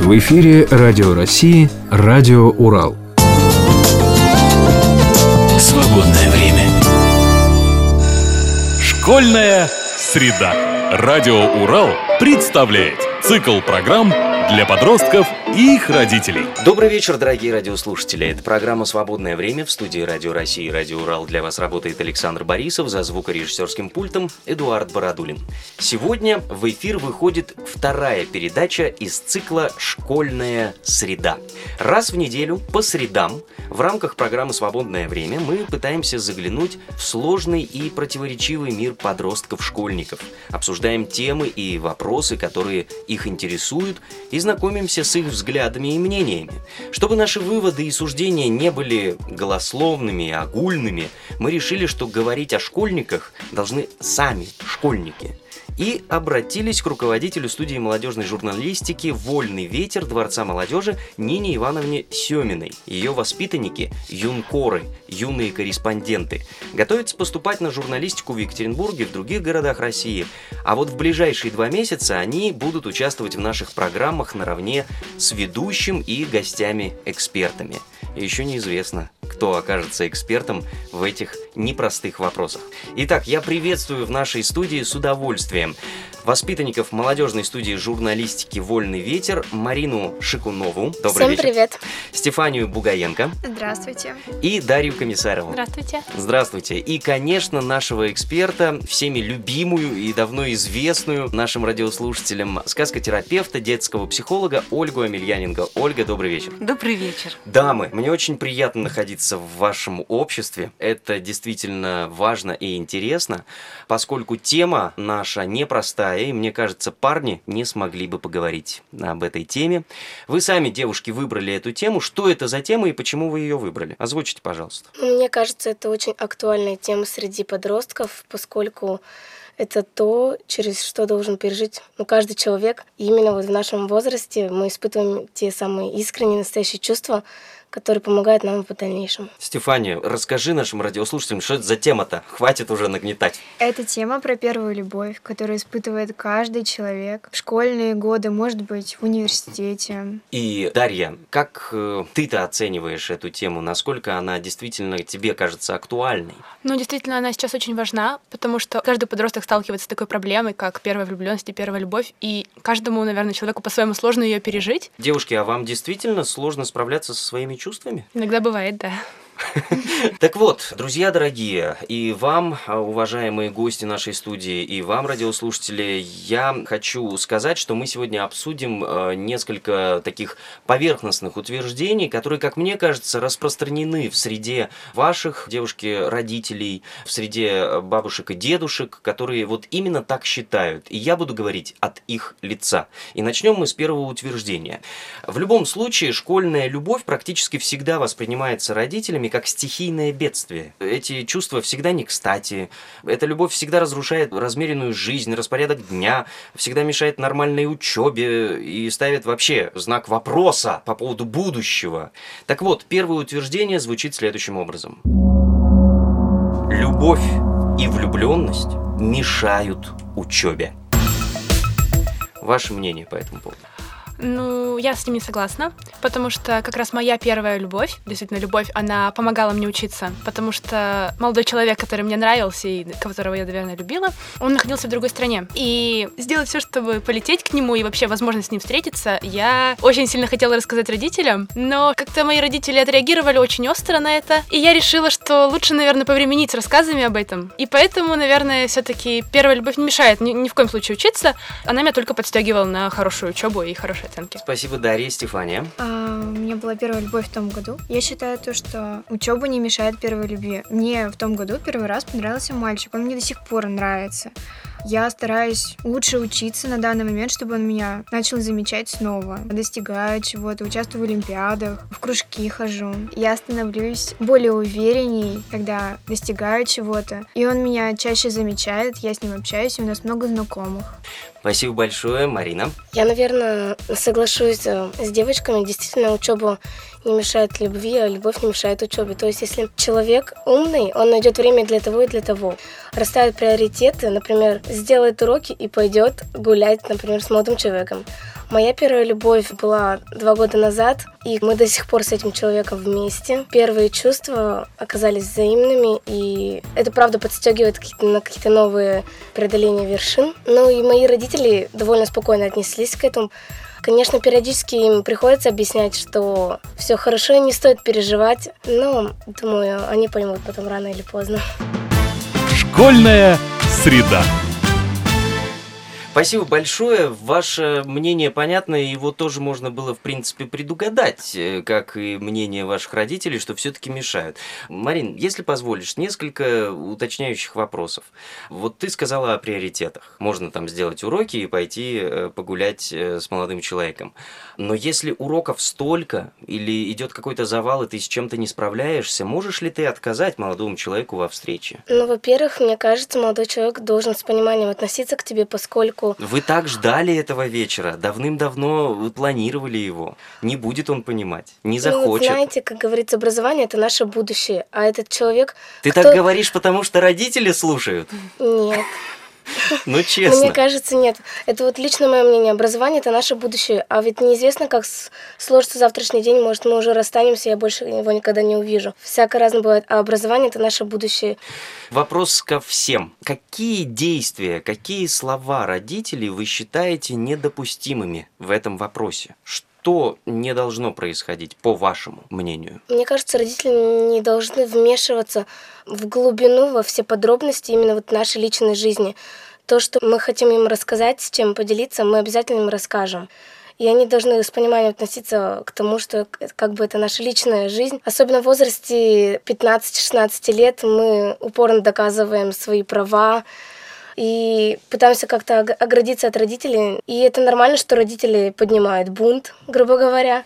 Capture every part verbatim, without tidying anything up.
В эфире Радио России, Радио Урал. Свободное время. Школьная среда. Радио Урал представляет цикл программ для подростков и их родителей. Добрый вечер, дорогие радиослушатели. Это программа «Свободное время». В студии Радио России и Радио Урал для вас работает Александр Борисов, за звукорежиссерским пультом Эдуард Бородулин. Сегодня в эфир выходит вторая передача из цикла «Школьная среда». Раз в неделю, по средам, в рамках программы «Свободное время» мы пытаемся заглянуть в сложный и противоречивый мир подростков-школьников. Обсуждаем темы и вопросы, которые их интересуют, и знакомимся с их взглядами и мнениями. Чтобы наши выводы и суждения не были голословными и огульными, мы решили, что говорить о школьниках должны сами школьники. И обратились к руководителю студии молодежной журналистики «Вольный ветер» Дворца молодежи Нине Ивановне Семиной. Ее воспитанники – юнкоры, юные корреспонденты. Готовятся поступать на журналистику в Екатеринбурге, в других городах России. А вот в ближайшие два месяца они будут участвовать в наших программах наравне с ведущим и гостями-экспертами. И еще неизвестно, кто окажется экспертом в этих непростых вопросах. Итак, я приветствую в нашей студии с удовольствием воспитанников молодежной студии журналистики «Вольный ветер» Марину Шикунову. Добрый Всем вечер. привет. Стефанию Бугаенко. Здравствуйте. И Дарью Комиссарову. Здравствуйте. Здравствуйте. И, конечно, нашего эксперта, всеми любимую и давно известную нашим радиослушателям сказкотерапевта, детского психолога Ольгу Амельяненко. Ольга, добрый вечер. Добрый вечер. Дамы, мне очень приятно находиться в вашем обществе. Это действительно важно и интересно, поскольку тема наша непростая, и, мне кажется, парни не смогли бы поговорить об этой теме. Вы сами, девушки, выбрали эту тему. Что это за тема и почему вы ее выбрали? Озвучите, пожалуйста. Мне кажется, это очень актуальная тема среди подростков, поскольку это то, через что должен пережить ну, каждый человек. И именно вот в нашем возрасте мы испытываем те самые искренние, настоящие чувства, которые помогают нам в дальнейшем. Стефания, расскажи нашим радиослушателям, что это за тема-то? Хватит уже нагнетать. Это тема про первую любовь, которую испытывает каждый человек в школьные годы, может быть, в университете. И, Дарья, как э, ты-то оцениваешь эту тему? Насколько она действительно тебе кажется актуальной? Ну, действительно, она сейчас очень важна, потому что каждый подросток сталкивается с такой проблемой, как первая влюбленность и первая любовь, и каждому, наверное, человеку по-своему сложно ее пережить. Девушки, а вам действительно сложно справляться со своими чувствами? Иногда бывает, да. Так вот, друзья дорогие, и вам, уважаемые гости нашей студии, и вам, радиослушатели, я хочу сказать, что мы сегодня обсудим несколько таких поверхностных утверждений, которые, как мне кажется, распространены в среде ваших, девушки, родителей, в среде бабушек и дедушек, которые вот именно так считают. И я буду говорить от их лица. И начнем мы с первого утверждения. В любом случае, школьная любовь практически всегда воспринимается родителями как стихийное бедствие. Эти чувства всегда не кстати. Эта любовь всегда разрушает размеренную жизнь, распорядок дня, всегда мешает нормальной учебе и ставит вообще знак вопроса по поводу будущего. Так вот, первое утверждение звучит следующим образом. Любовь и влюбленность мешают учебе. Ваше мнение по этому поводу? Ну, я с ним не согласна, потому что как раз моя первая любовь, действительно любовь, она помогала мне учиться, потому что молодой человек, который мне нравился и которого я, наверное, любила, он находился в другой стране. И сделать все, чтобы полететь к нему и вообще возможно с ним встретиться, я очень сильно хотела рассказать родителям, но как-то мои родители отреагировали очень остро на это, и я решила, что лучше, наверное, повременить с рассказами об этом. И поэтому, наверное, все-таки первая любовь не мешает ни, ни в коем случае учиться, она меня только подстегивала на хорошую учебу и хорошие оценки. Спасибо, Дарья. Стефания? А, у меня была первая любовь в том году. Я считаю то, что учеба не мешает первой любви. Мне в том году первый раз понравился мальчик. Он мне до сих пор нравится. Я стараюсь лучше учиться на данный момент, чтобы он меня начал замечать снова, достигаю чего-то, участвую в олимпиадах, в кружки хожу. Я становлюсь более уверенней, когда достигаю чего-то, и он меня чаще замечает, я с ним общаюсь, и у нас много знакомых. Спасибо большое, Марина. Я, наверное, соглашусь с девочками. Действительно, учеба не мешает любви, а любовь не мешает учебе. То есть, если человек умный, он найдет время для того и для того. Расставит приоритеты, например, сделает уроки и пойдет гулять, например, с молодым человеком. Моя первая любовь была два года назад, и мы до сих пор с этим человеком вместе. Первые чувства оказались взаимными, и это, правда, подстегивает на какие-то новые преодоления вершин. Ну и мои родители довольно спокойно отнеслись к этому. Конечно, периодически им приходится объяснять, что все хорошо и не стоит переживать, но, думаю, они поймут потом рано или поздно. Школьная среда. Спасибо большое. Ваше мнение понятно, и его тоже можно было, в принципе, предугадать, как и мнение ваших родителей, что все-таки мешают. Марин, если позволишь, несколько уточняющих вопросов. Вот ты сказала о приоритетах. Можно там сделать уроки и пойти погулять с молодым человеком. Но если уроков столько, или идет какой-то завал, и ты с чем-то не справляешься, можешь ли ты отказать молодому человеку во встрече? Ну, во-первых, мне кажется, молодой человек должен с пониманием относиться к тебе, поскольку... Вы так ждали этого вечера, давным-давно вы планировали его. Не будет он понимать, не захочет. Ну, вот знаете, как говорится, образование – это наше будущее, а этот человек… Ты кто... так говоришь, потому что родители слушают? Нет. Ну, честно. Мне кажется, нет. Это вот лично мое мнение. Образование – это наше будущее. А ведь неизвестно, как сложится завтрашний день. Может, мы уже расстанемся, я больше его никогда не увижу. Всяко разно бывает. А образование – это наше будущее. Вопрос ко всем. Какие действия, какие слова родителей вы считаете недопустимыми в этом вопросе? Что не должно происходить, по вашему мнению? Мне кажется, родители не должны вмешиваться в глубину, во все подробности именно вот нашей личной жизни. То, что мы хотим им рассказать, с чем поделиться, мы обязательно им расскажем. И они должны с пониманием относиться к тому, что как бы это наша личная жизнь. Особенно в возрасте пятнадцати-шестнадцати лет мы упорно доказываем свои права и пытаемся как-то оградиться от родителей. И это нормально, что родители поднимают бунт, грубо говоря,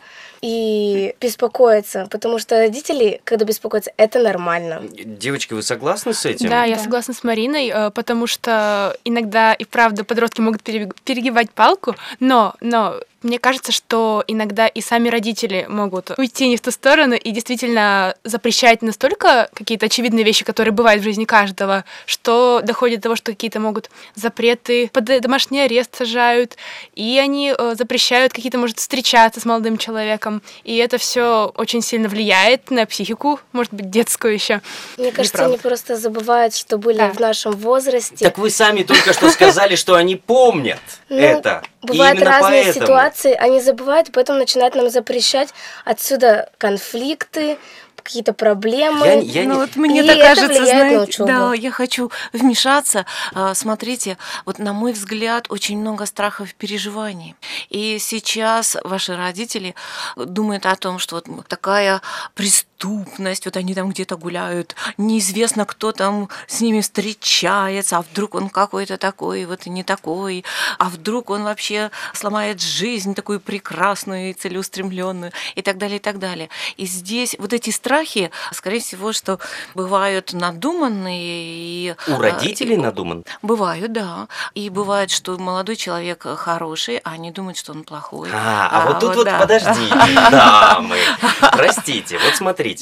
и беспокоятся, потому что родители, когда беспокоятся, это нормально. Девочки, вы согласны с этим? Да, я согласна с Мариной, потому что иногда и правда подростки могут перегибать палку, но, но мне кажется, что иногда и сами родители могут уйти не в ту сторону и действительно запрещать настолько какие-то очевидные вещи, которые бывают в жизни каждого, что доходит до того, что какие-то могут запреты, под домашний арест сажают, и они запрещают какие-то, может, встречаться с молодым человеком. И это все очень сильно влияет на психику, может быть, детскую еще. Мне кажется, они просто забывают, что были да. в нашем возрасте. Так вы сами только что сказали, что они помнят это. Бывают разные ситуации. Они забывают, и поэтому начинают нам запрещать. Отсюда конфликты, какие-то проблемы. Я, я ну, вот мне так кажется, знаете, да, я хочу вмешаться. Смотрите, вот на мой взгляд, очень много страхов и переживаний. И сейчас ваши родители думают о том, что вот такая преступность, вот они там где-то гуляют, неизвестно, кто там с ними встречается, а вдруг он какой-то такой, вот и не такой, а вдруг он вообще сломает жизнь такую прекрасную и целеустремленную, и так далее, и так далее. И здесь вот эти страхи, скорее всего, что бывают надуманные. И, У родителей и, надуман? Бывают, да. И бывает, что молодой человек хороший, а они думают, что он плохой. А, а, а вот тут вот, вот да. подождите, дамы, простите, вот смотрите.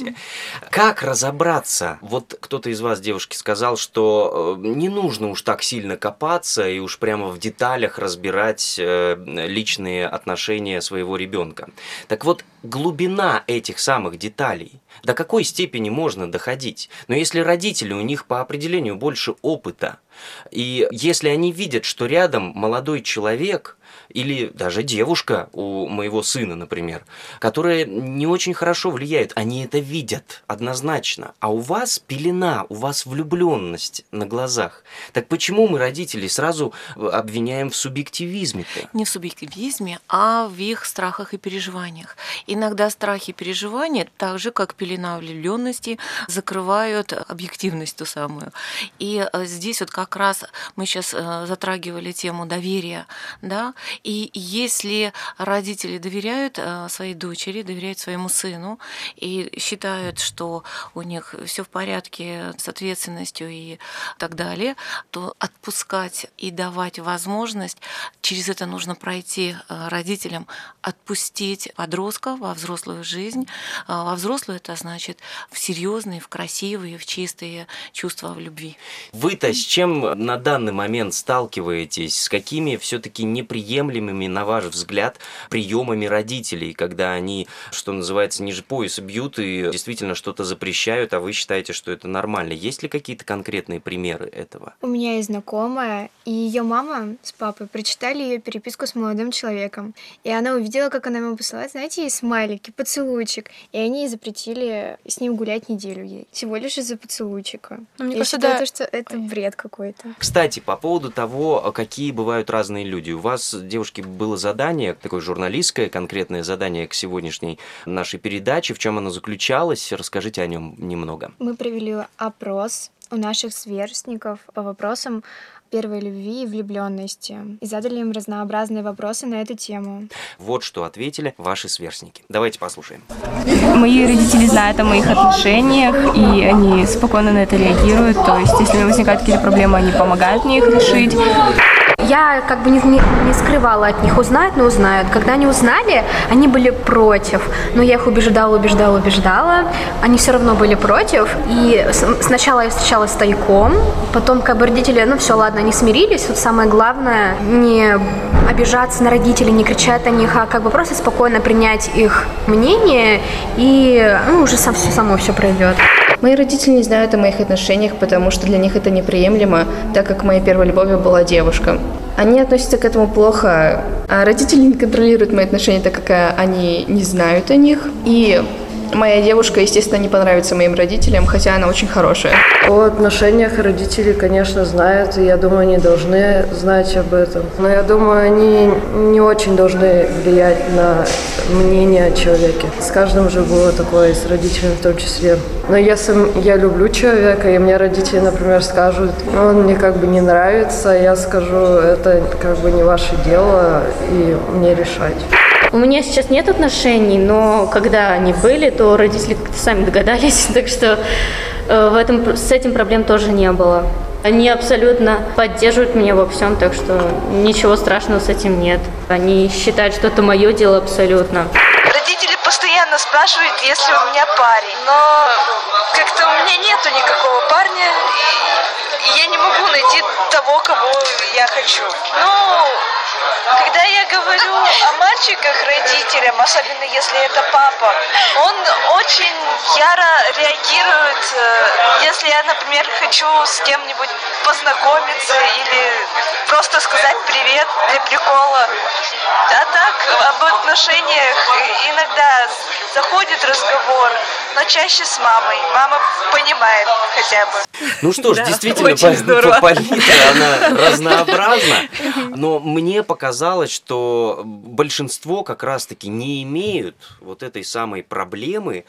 Как разобраться? Вот кто-то из вас, девушки, сказал, что не нужно уж так сильно копаться и уж прямо в деталях разбирать личные отношения своего ребенка. Так вот, глубина этих самых деталей, до какой степени можно доходить? Но если родители, у них по определению больше опыта, и если они видят, что рядом молодой человек или даже девушка у моего сына, например, которая не очень хорошо влияет, они это видят однозначно. А у вас пелена, у вас влюбленность на глазах. Так почему мы, родителей, сразу обвиняем в субъективизме-то? Не в субъективизме, а в их страхах и переживаниях. Иногда страхи и переживания, так же, как пелена влюбленности, закрывают объективность ту самую. И здесь вот как раз мы сейчас затрагивали тему доверия, да, и если родители доверяют своей дочери, доверяют своему сыну и считают, что у них все в порядке с ответственностью и так далее, то отпускать и давать возможность, через это нужно пройти родителям, отпустить подростка во взрослую жизнь. Во взрослую это значит в серьезные, в красивые, в чистые чувства в любви. Вы-то с чем на данный момент сталкиваетесь? С какими все-таки неприемлемыми приемлемыми, на ваш взгляд, приемами родителей, когда они, что называется, ниже пояса бьют и действительно что-то запрещают, а вы считаете, что это нормально? Есть ли какие-то конкретные примеры этого? У меня есть знакомая, и ее мама с папой прочитали ее переписку с молодым человеком. И она увидела, как она ему посылает, знаете, ей смайлики, поцелуйчик. И они запретили с ним гулять неделю ей. Всего лишь из-за поцелуйчика. Ну, мне Я кажется, считаю, да. то, что это бред какой-то. Кстати, по поводу того, какие бывают разные люди. У вас, девушки, было задание, такое журналистское, конкретное задание к сегодняшней нашей передаче. В чем оно заключалось? Расскажите о нем немного. Мы провели опрос у наших сверстников по вопросам первой любви и влюбленности. И задали им разнообразные вопросы на эту тему. Вот что ответили ваши сверстники. Давайте послушаем. Мои родители знают о моих отношениях, и они спокойно на это реагируют. То есть, если возникают какие-то проблемы, они помогают мне их решить. Я как бы не, не, не скрывала от них, узнают, но узнают. Когда они узнали, они были против. Но я их убеждала, убеждала, убеждала. Они все равно были против. И с, сначала я встречалась тайком, потом как бы родители, ну все, ладно, они смирились. Вот самое главное, не обижаться на родителей, не кричать на них, а как бы просто спокойно принять их мнение, и ну, уже сам, все само все пройдет. Мои родители не знают о моих отношениях, потому что для них это неприемлемо, так как моей первой любовью была девушка. Они относятся к этому плохо, а родители не контролируют мои отношения, так как они не знают о них. И моя девушка, естественно, не понравится моим родителям, хотя она очень хорошая. О отношениях родители, конечно, знают, и я думаю, они должны знать об этом. Но я думаю, они не очень должны влиять на мнение о человеке. С каждым же было такое, и с родителями в том числе. Но если я люблю человека, и мне родители, например, скажут, ну, он мне как бы не нравится, я скажу, это как бы не ваше дело, и мне решать. У меня сейчас нет отношений, но когда они были, то родители как-то сами догадались, так что э, в этом, с этим проблем тоже не было. Они абсолютно поддерживают меня во всем, так что ничего страшного с этим нет. Они считают, что это мое дело абсолютно. Родители постоянно спрашивают, если у меня парень, но как-то у меня нету никакого парня, и я не могу найти того, кого я хочу. Ну, когда я говорю о мальчиках родителям, особенно если это папа, он очень яро реагирует, если я, например, хочу с кем-нибудь познакомиться или просто сказать привет для прикола. А так, об отношениях иногда заходит разговор, но чаще с мамой. Мама понимает хотя бы. Ну что ж, Да, действительно, очень палитра, она разнообразна, но мне показалось, что большинство как раз-таки не имеют вот этой самой проблемы,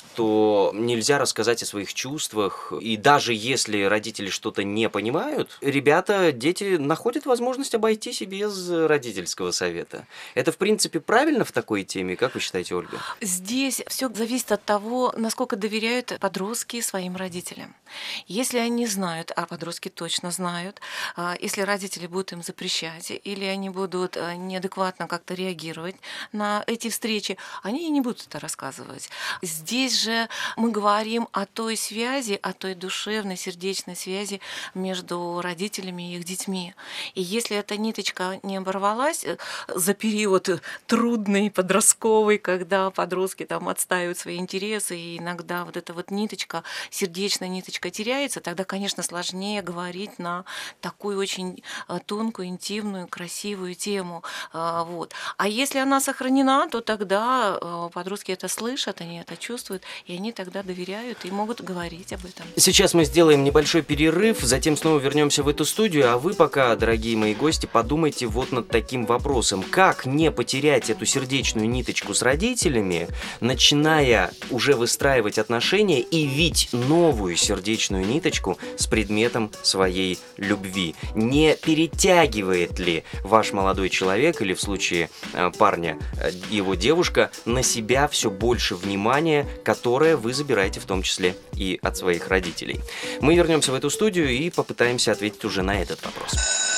что нельзя рассказать о своих чувствах, и даже если родители что-то не понимают, ребята, дети находят возможность обойтись и без родительского совета. Это, в принципе, правильно в такой теме? Как вы считаете, Ольга? Здесь все зависит от того, насколько доверяют подростки своим родителям. Если они знают, а подростки точно знают, если родители будут им запрещать, или они будут неадекватно как-то реагировать на эти встречи, они и не будут это рассказывать. Здесь же мы говорим о той связи, о той душевной, сердечной связи между родителями и их детьми. И если эта ниточка не оборвалась за период трудный, подростковый, когда подростки там отстаивают свои интересы, и иногда вот эта вот ниточка, сердечная ниточка теряется, тогда, конечно, сложнее говорить на такую очень тонкую, интимную, красивую тему. Вот. А если она сохранена, то тогда подростки это слышат, они это чувствуют, и они тогда доверяют и могут говорить об этом. Сейчас мы сделаем небольшой перерыв, затем снова вернемся в эту студию, а вы пока, дорогие мои гости, подумайте вот над таким вопросом. Как не потерять эту сердечную ниточку с родителями, начиная уже выстраивать отношения и вить новую сердечную ниточку с предметом своей любви? Не перетягивает ли ваш молодой человек, или в случае э, парня э, его девушка, на себя все больше внимания, которое вы забираете в том числе и от своих родителей? Мы вернемся в эту студию и попытаемся ответить уже на этот вопрос.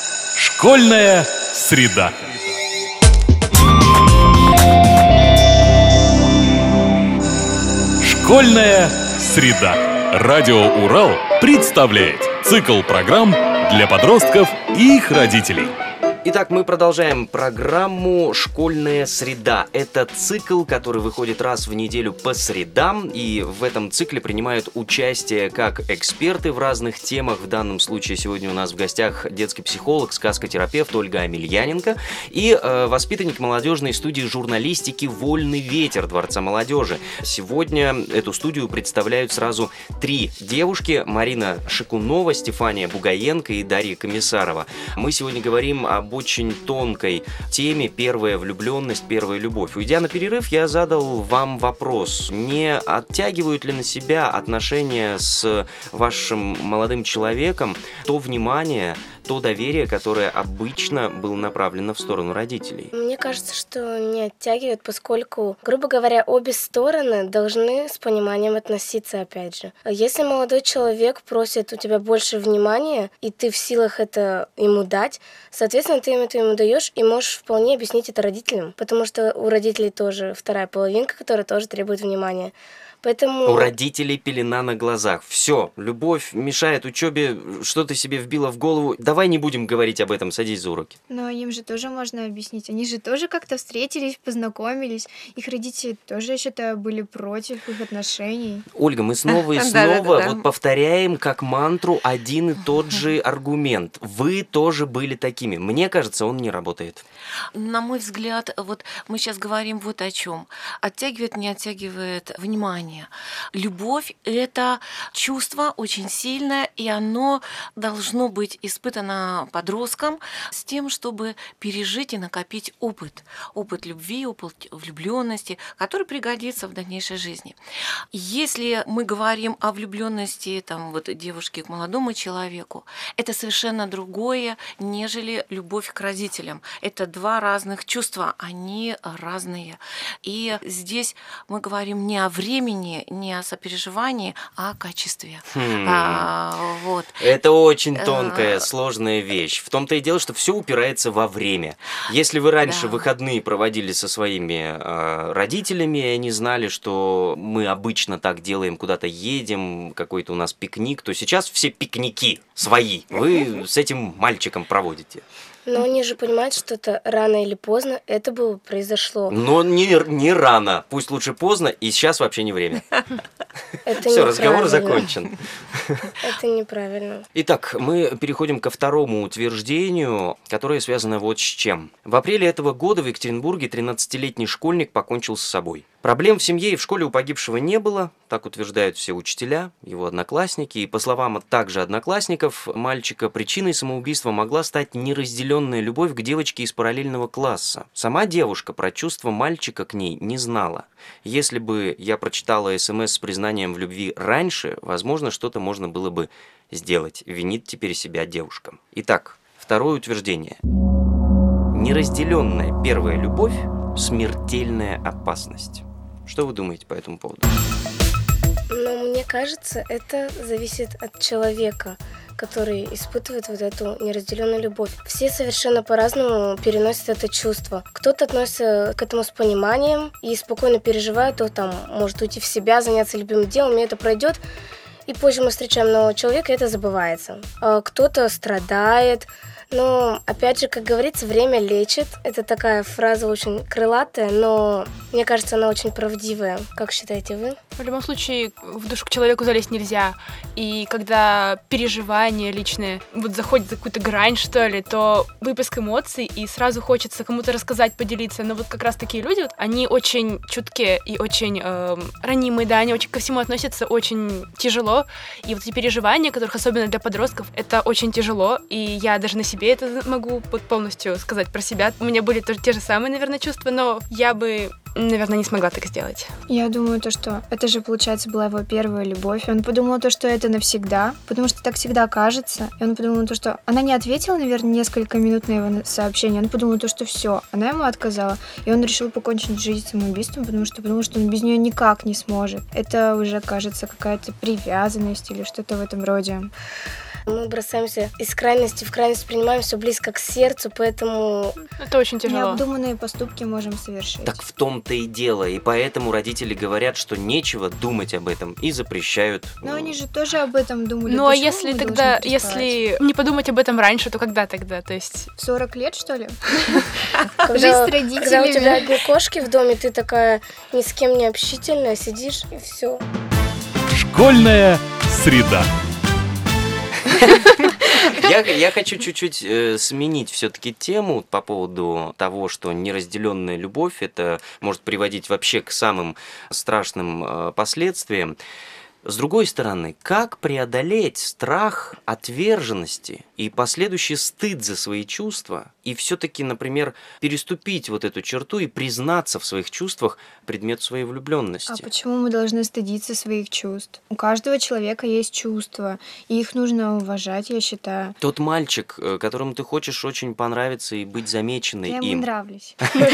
Школьная среда. Школьная среда. Радио Урал представляет цикл программ для подростков и их родителей. Итак, мы продолжаем программу «Школьная среда». Это цикл, который выходит раз в неделю по средам, и в этом цикле принимают участие как эксперты в разных темах. В данном случае сегодня у нас в гостях детский психолог, сказкотерапевт Ольга Амельяненко и э, воспитанник молодежной студии журналистики «Вольный ветер» Дворца молодежи. Сегодня эту студию представляют сразу три девушки: Марина Шикунова, Стефания Бугаенко и Дарья Комиссарова. Мы сегодня говорим об очень тонкой теме «Первая влюбленность, первая любовь». Уйдя на перерыв, я задал вам вопрос: не оттягивают ли на себя отношения с вашим молодым человеком то внимание, то доверие, которое обычно было направлено в сторону родителей? Мне кажется, что не оттягивают, поскольку, грубо говоря, обе стороны должны с пониманием относиться, опять же. Если молодой человек просит у тебя больше внимания, и ты в силах это ему дать, соответственно, ты им это ему даешь и можешь вполне объяснить это родителям, потому что у родителей тоже вторая половинка, которая тоже требует внимания. Поэтому... У родителей пелена на глазах. Все, любовь мешает учебе, что ты себе вбила в голову. Давай не будем говорить об этом, садись за уроки. Но им же тоже можно объяснить. Они же тоже как-то встретились, познакомились. Их родители тоже, я считаю, были против их отношений. Ольга, мы снова и снова вот повторяем как мантру один и тот же аргумент. Вы тоже были такими. Мне кажется, он не работает. На мой взгляд, вот мы сейчас говорим вот о чем. Оттягивает, не оттягивает внимание. Любовь – это чувство очень сильное, и оно должно быть испытано подростком с тем, чтобы пережить и накопить опыт. Опыт любви, опыт влюбленности, который пригодится в дальнейшей жизни. Если мы говорим о влюбленности там, вот, девушки к молодому человеку, это совершенно другое, нежели любовь к родителям. Это два разных чувства, они разные. И здесь мы говорим не о времени, не о сопереживании, а о качестве. Хм. А, вот. Это очень тонкая, сложная вещь. В том-то и дело, что все упирается во время. Если вы раньше да. выходные проводили со своими э, родителями, и они знали, что мы обычно так делаем, куда-то едем, какой-то у нас пикник, то сейчас все пикники свои вы с этим мальчиком проводите. Но они же понимают, что это рано или поздно это бы произошло. Но не, не рано. Пусть лучше поздно, и сейчас вообще не время. Все, разговор закончен. Это неправильно. Итак, мы переходим ко второму утверждению, которое связано вот с чем. В апреле этого года в Екатеринбурге тринадцатилетний школьник покончил с собой. Проблем в семье и в школе у погибшего не было, так утверждают все учителя, его одноклассники. И по словам также одноклассников мальчика, причиной самоубийства могла стать неразделенная любовь к девочке из параллельного класса. Сама девушка про чувства мальчика к ней не знала. Если бы я прочитала смс с признанием в любви раньше, возможно, что-то можно было бы сделать. Винит теперь себя девушка. Итак, второе утверждение. Неразделенная первая любовь – смертельная опасность. Что вы думаете по этому поводу? Ну, мне кажется, это зависит от человека, который испытывает вот эту неразделенную любовь. Все совершенно по-разному переносят это чувство. Кто-то относится к этому с пониманием и спокойно переживает, кто там может уйти в себя, заняться любимым делом, и это пройдет, и позже мы встречаем нового человека, и это забывается. А кто-то страдает. Но, опять же, как говорится, время лечит. Это такая фраза очень крылатая, но мне кажется, она очень правдивая. Как считаете вы? В любом случае, в душу к человеку залезть нельзя. И когда переживания личные вот заходят за какую-то грань, что ли, то выплеск эмоций, и сразу хочется кому-то рассказать, поделиться. Но вот как раз такие люди, вот, они очень чуткие и очень э, ранимые, да, они очень ко всему относятся очень тяжело. И вот эти переживания, которых особенно для подростков, это очень тяжело. И я даже на себе это могу вот полностью сказать про себя. У меня были тоже те же самые, наверное, чувства, но я бы, наверное, не смогла так сделать. Я думаю, то, что это же, получается, была его первая любовь. Он подумал то, что это навсегда, потому что так всегда кажется. И он подумал то, что она не ответила, наверное, несколько минут на его сообщение. Он подумал то, что все, она ему отказала. И он решил покончить жизнь самоубийством, потому что подумал, что он без нее никак не сможет. Это уже, кажется, какая-то привязанность или что-то в этом роде. Мы бросаемся из крайности в крайность, принимаем все близко к сердцу, поэтому... Это очень тяжело. Необдуманные поступки можем совершить. Так в том-то и дело, и поэтому родители говорят, что нечего думать об этом и запрещают. Но они же тоже об этом думали. Ну а Почему если мы тогда, должны если не подумать об этом раньше, то когда тогда? То есть... В сорок лет, что ли? Жизнь с родителями. Когда у тебя одни кошки в доме, ты такая ни с кем не общительная, сидишь и все. Школьная среда. Я, я хочу чуть-чуть э, сменить все-таки тему по поводу того, что неразделенная любовь это может приводить вообще к самым страшным э, последствиям. С другой стороны, как преодолеть страх отверженности и последующий стыд за свои чувства, и все-таки, например, переступить вот эту черту и признаться в своих чувствах предмету своей влюбленности? А почему мы должны стыдиться своих чувств? У каждого человека есть чувства, и их нужно уважать, я считаю. Тот мальчик, которому ты хочешь очень понравиться и быть замеченной им. Я ему нравлюсь.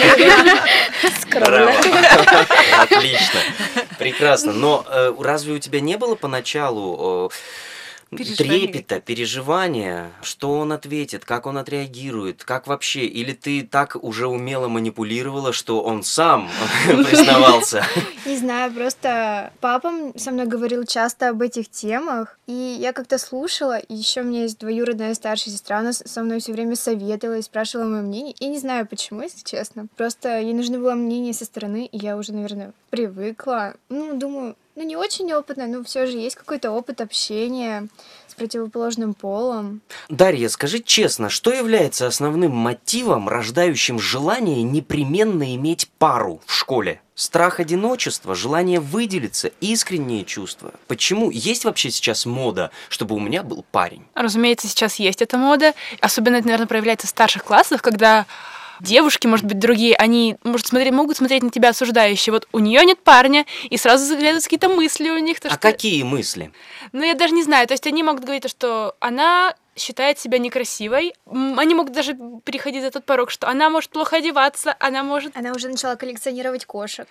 Скромно. Отлично. Прекрасно. Но разве у тебя не было поначалу трепета, переживания, что он ответит, как он отреагирует, как вообще? Или ты так уже умело манипулировала, что он сам признавался? Не знаю, просто папа со мной говорил часто об этих темах, и я как-то слушала, и еще у меня есть двоюродная старшая сестра, она со мной все время советовала и спрашивала мое мнение. И не знаю почему, если честно. Просто ей нужно было мнение со стороны, и я уже, наверное, привыкла. Ну, думаю, ну не очень опытная, но все же есть какой-то опыт общения с противоположным полом. Дарья, скажи честно, что является основным мотивом, рождающим желание непременно иметь пару в школе? Страх одиночества, желание выделиться, искренние чувства. Почему? Есть вообще сейчас мода, чтобы у меня был парень? Разумеется, сейчас есть эта мода. Особенно это, наверное, проявляется в старших классах, когда девушки, может быть, другие, они может, смотреть, могут смотреть на тебя осуждающе. Вот у нее нет парня, и сразу заглядываются какие-то мысли у них. То, а что... какие мысли? Ну, я даже не знаю. То есть они могут говорить, что она считает себя некрасивой. Они могут даже переходить за тот порог, что она может плохо одеваться, она может... Она уже начала коллекционировать кошек.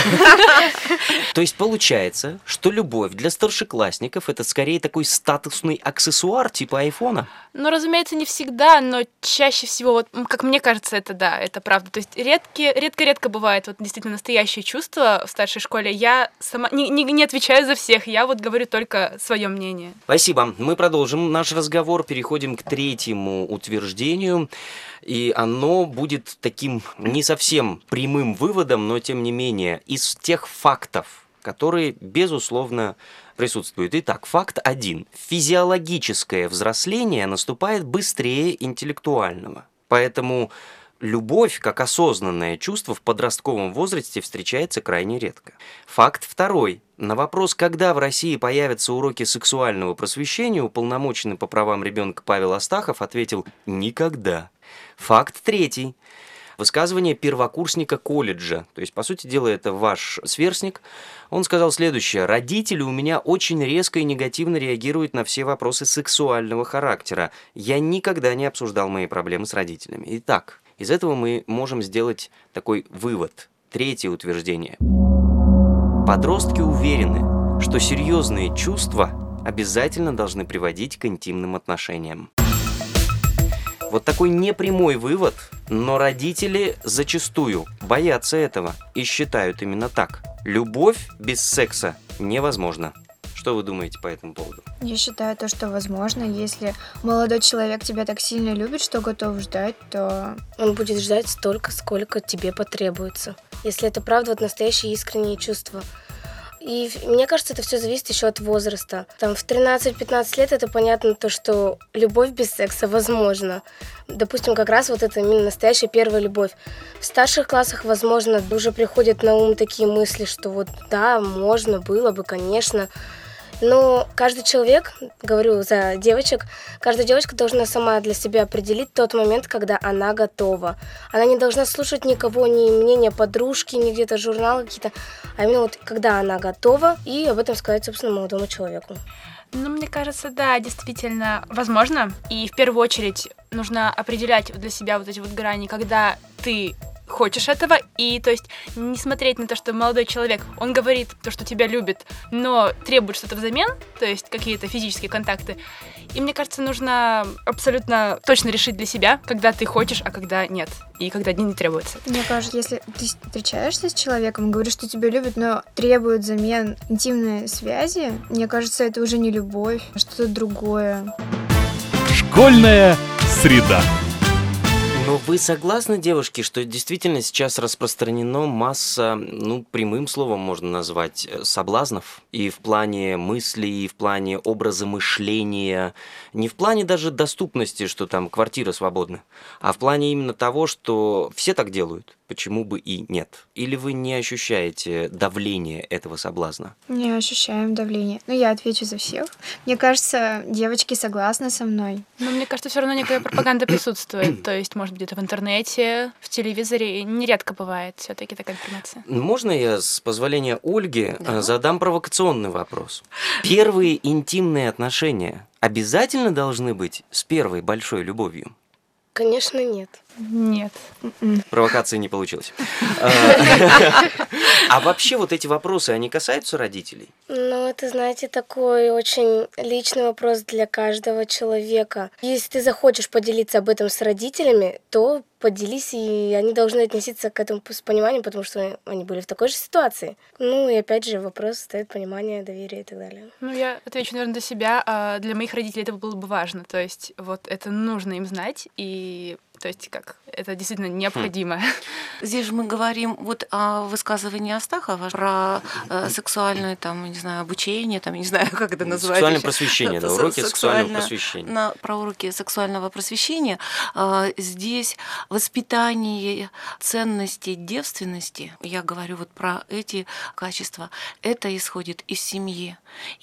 То есть получается, что любовь для старшеклассников это скорее такой статусный аксессуар типа айфона? Ну, разумеется, не всегда, но чаще всего, вот, как мне кажется, это да, это правда. То есть редко, редко-редко бывает вот действительно настоящее чувство в старшей школе. Я сама не, не, не отвечаю за всех, я вот говорю только свое мнение. Спасибо. Мы продолжим наш разговор. Переходим к третьему утверждению, и оно будет таким не совсем прямым выводом, но тем не менее из тех фактов, которые, безусловно, присутствуют. Итак, факт один. Физиологическое взросление наступает быстрее интеллектуального, поэтому любовь, как осознанное чувство, в подростковом возрасте встречается крайне редко. Факт второй. На вопрос, когда в России появятся уроки сексуального просвещения, уполномоченный по правам ребенка Павел Астахов ответил «никогда». Факт третий. Высказывание первокурсника колледжа, то есть, по сути дела, это ваш сверстник, он сказал следующее: «Родители у меня очень резко и негативно реагируют на все вопросы сексуального характера. Я никогда не обсуждал мои проблемы с родителями». Итак, из этого мы можем сделать такой вывод. Третье утверждение. Подростки уверены, что серьезные чувства обязательно должны приводить к интимным отношениям. Вот такой непрямой вывод, но родители зачастую боятся этого и считают именно так. Любовь без секса невозможна. Что вы думаете по этому поводу? Я считаю то, что возможно, если молодой человек тебя так сильно любит, что готов ждать, то... Он будет ждать столько, сколько тебе потребуется. Если это правда, вот настоящие искренние чувства. И мне кажется, это все зависит еще от возраста. Там в тринадцать-пятнадцать лет это понятно то, что любовь без секса возможна. Допустим, как раз вот это именно настоящая первая любовь. В старших классах, возможно, уже приходят на ум такие мысли, что вот да, можно было бы, конечно. Но каждый человек, говорю за девочек, каждая девочка должна сама для себя определить тот момент, когда она готова. Она не должна слушать никого, ни мнения подружки, ни где-то журналы какие-то, а именно вот когда она готова, и об этом сказать, собственно, молодому человеку. Ну, мне кажется, да, действительно, возможно. И в первую очередь нужно определять для себя вот эти вот грани, когда ты хочешь этого, и то есть не смотреть на то, что молодой человек, он говорит то, что тебя любит, но требует что-то взамен, то есть какие-то физические контакты. И мне кажется, нужно абсолютно точно решить для себя, когда ты хочешь, а когда нет, и когда не требуется. Мне кажется, если ты встречаешься с человеком, говоришь, что тебя любит, но требует взамен интимной связи, мне кажется, это уже не любовь, а что-то другое. Школьная среда. Но вы согласны, девушки, что действительно сейчас распространена масса, ну, прямым словом можно назвать, соблазнов? И в плане мыслей, и в плане образа мышления, не в плане даже доступности, что там квартира свободна, а в плане именно того, что все так делают, почему бы и нет? Или вы не ощущаете давление этого соблазна? Не ощущаем давление. Ну, я отвечу за всех. Мне кажется, девочки согласны со мной. Но мне кажется, все равно некая пропаганда присутствует. То есть, может, где-то в интернете, в телевизоре. Нередко бывает все-таки такая информация. Можно я, с позволения Ольги, да? задам провокационный вопрос? Первые интимные отношения обязательно должны быть с первой большой любовью? Конечно, нет. Нет. Провокации не получилось. А вообще вот эти вопросы, они касаются родителей? Ну, это, знаете, такой очень личный вопрос для каждого человека. Если ты захочешь поделиться об этом с родителями, то поделись, и они должны относиться к этому с пониманием, потому что они были в такой же ситуации. Ну, и опять же, вопрос стоит понимания, доверия и так далее. Ну, я отвечу, наверное, для себя. А для моих родителей это было бы важно. То есть вот это нужно им знать, и то есть как это действительно необходимо. Хм. Здесь же мы говорим вот о высказывании Астахова про э, сексуальное, там, не знаю, обучение, там, не знаю, как это называть. Сексуальное просвещение, да, уроки сексуального просвещения. На, про уроки сексуального просвещения. Э, здесь воспитание ценностей девственности, я говорю вот про эти качества, это исходит из семьи.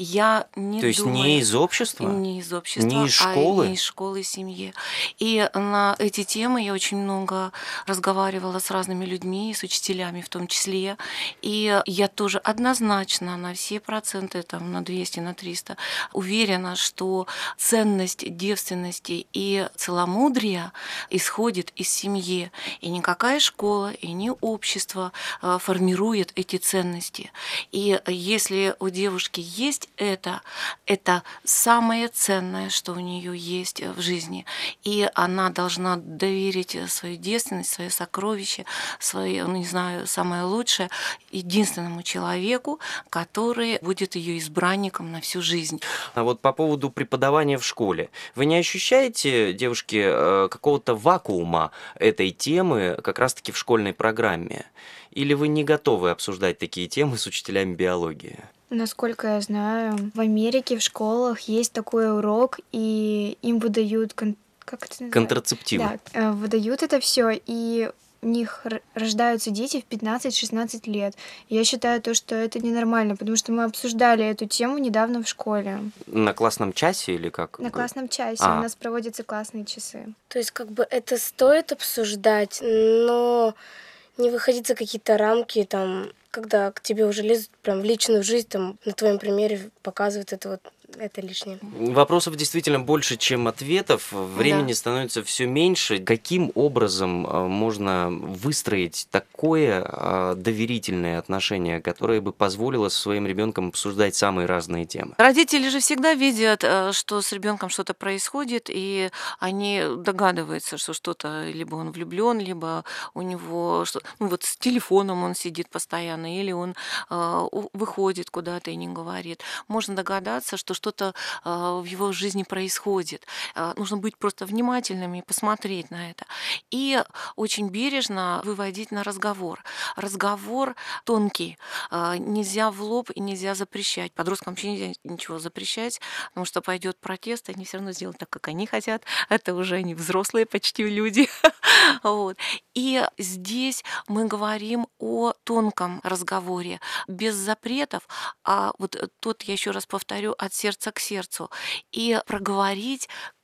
Я не То есть думаю, не из общества? Не из общества, не из школы? а не из школы, семьи. И на эти темы я очень много разговаривала с разными людьми, с учителями в том числе. И я тоже однозначно на все проценты, там, на двести, на триста, уверена, что ценность девственности и целомудрия исходит из семьи. И никакая школа, и не общество формирует эти ценности. И если у девушки есть это, это самое ценное, что у нее есть в жизни. И она должна доверить свою девственность, свое сокровище, свое, ну, не знаю, самое лучшее единственному человеку, который будет ее избранником на всю жизнь. А вот по поводу преподавания в школе. Вы не ощущаете, девушки, какого-то вакуума этой темы как раз-таки в школьной программе? Или вы не готовы обсуждать такие темы с учителями биологии? Насколько я знаю, в Америке в школах есть такой урок, и им выдают кон- как это называется? Контрацептивы. Да, выдают это все, и у них рождаются дети в пятнадцать-шестнадцать лет. Я считаю то, что это ненормально, потому что мы обсуждали эту тему недавно в школе. На классном часе или как? На классном часе. А. У нас проводятся классные часы. То есть как бы это стоит обсуждать, но не выходить за какие-то рамки, там, когда к тебе уже лезут прям в личную жизнь, там, на твоем примере показывают это вот, это лишнее. Вопросов действительно больше, чем ответов. Времени да. становится все меньше. Каким образом можно выстроить такое доверительное отношение, которое бы позволило со своим ребенком обсуждать самые разные темы? Родители же всегда видят, что с ребенком что-то происходит, и они догадываются, что что-то либо он влюблен, либо у него что, ну вот с телефоном он сидит постоянно, или он э, выходит куда-то и не говорит. Можно догадаться, что что-то э, в его жизни происходит. Э, нужно быть просто внимательными и посмотреть на это. И очень бережно выводить на разговор. Разговор тонкий. Э, нельзя в лоб и нельзя запрещать. Подросткам вообще нельзя ничего запрещать, потому что пойдет протест, они все равно сделают так, как они хотят. Это уже они взрослые почти люди. Вот. И здесь мы говорим о тонком разговоре, без запретов, а вот тут, я еще раз повторю, от сердца к сердцу. И проговорить,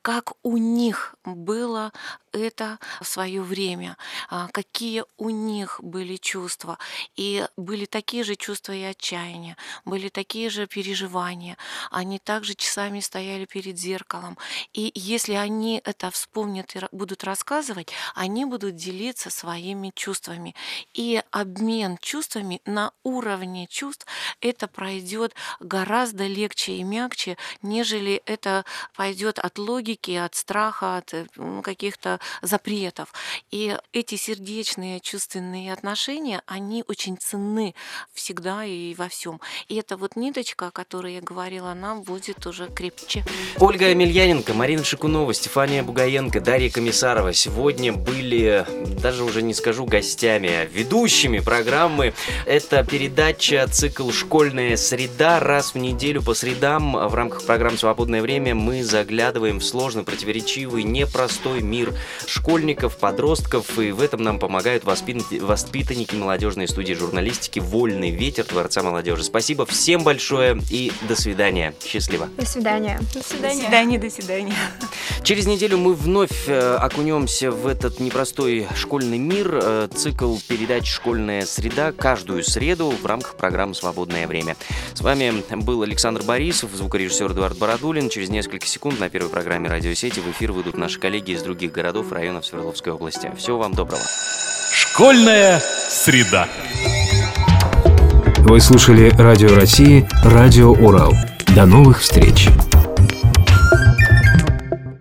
как у них было это в свое время, какие у них были чувства. И были такие же чувства и отчаяния, были такие же переживания. Они также часами стояли перед зеркалом. И если они это вспомнят и будут рассказывать, они будут делиться своими чувствами. И обмен чувствами на уровне чувств это пройдет гораздо легче и мягче, нежели это пойдет от логики, от страха, от каких-то запретов. И эти сердечные чувственные отношения, они очень ценны всегда и во всем. И эта вот ниточка, о которой я говорила, она будет уже крепче. Ольга Емельяненко, Марина Шикунова, Стефания Бугаенко, Дарья Комиссарова сегодня были, даже уже не скажу гостями, а ведущими программы. Это передача цикл «Школьная среда». Раз в неделю по средам в рамках программы «Свободное время» мы заглядываем в сложный, противоречивый, непростой мир школьников, подростков, и в этом нам помогают воспитанники, воспитанники молодежной студии журналистики «Вольный ветер» Дворца молодежи. Спасибо всем большое и до свидания. Счастливо. До свидания. До свидания. До свидания, до свидания. Через неделю мы вновь окунемся в этот непростой школьный мир. Цикл передач «Школьная среда» каждую среду в рамках программы «Свободное время». С вами был Александр Борисов, звукорежиссер Эдуард Бородулин. Через несколько секунд на первой программе радиосети в эфир выйдут наши коллеги из других городов и районов Свердловской области. Всего вам доброго. Школьная среда. Вы слушали Радио России, Радио Урал. До новых встреч!